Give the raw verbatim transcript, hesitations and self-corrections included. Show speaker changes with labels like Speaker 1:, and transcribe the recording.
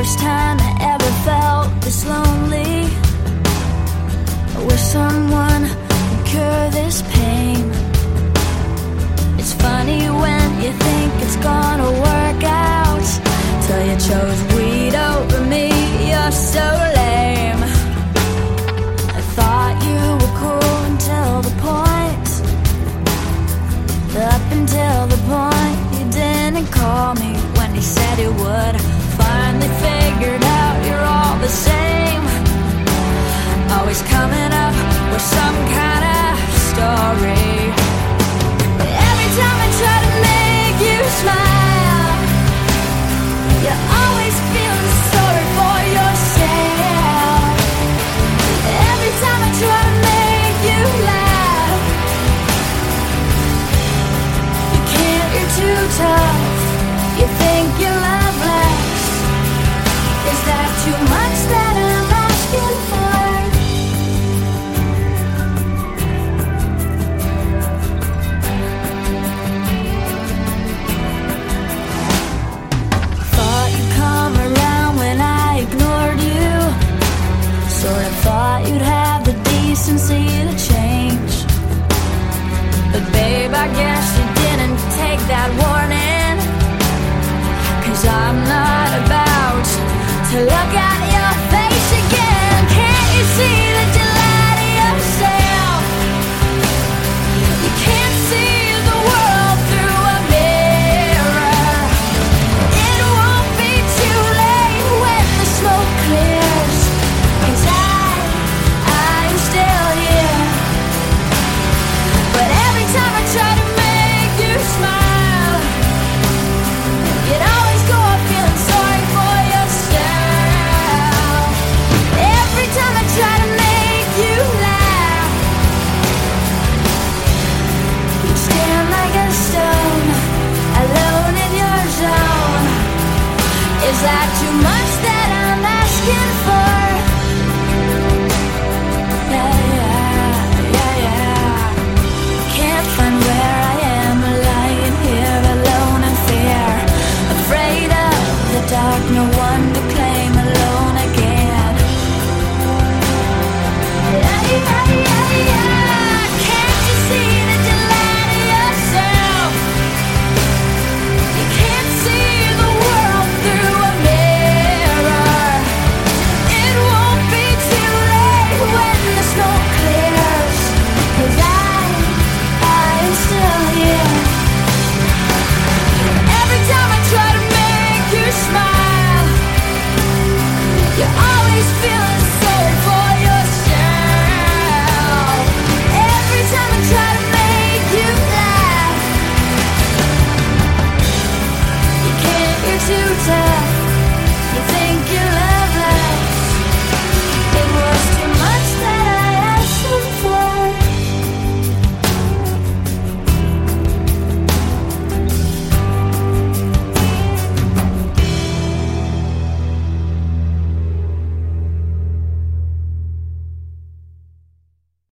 Speaker 1: first time I ever felt this lonely. I wish someone would cure this pain. It's funny when you think it's gonna work out, till you chose weed over me. You're so lame. I thought you were cool until the point, up until the point you didn't call me when you said you would. Finally figured out you're all the same, always coming up with some kind of story. Every time I try to make you smile, you're always feeling sorry for yourself. Every time I try to make you laugh, you can't, you're too tough. You think you're loveless. Is that too much that I'm asking for? Thought you'd come around when I ignored you. Sort of thought you'd have the decency to change. But babe, I guess you didn't take that warning, 'cause I'm not about to look at your face again. Can't you see that you lie to yourself? You can't see the world through a mirror. It won't be too late when the smoke clears, 'cause I, I'm still here. But every time I try to make you smile, you'd always go up feeling sorry for yourself. Every time I try to make you laugh, you stand like a stone, alone in your zone. Is that too much that I'm asking for? Yeah, yeah, yeah, yeah. Can't find where I am, lying here alone in fear, afraid of the dark, no one to claim, alone again. Yeah, yeah, yeah, yeah. Can't you see that you lie to yourself? You can't see the world through a mirror. It won't be too late when the smoke clears, 'cause I, I'm still here. Every time I try to make you smile, you're always feeling sorry for yourself. Every time I try to make you laugh, you can't, you're too tough.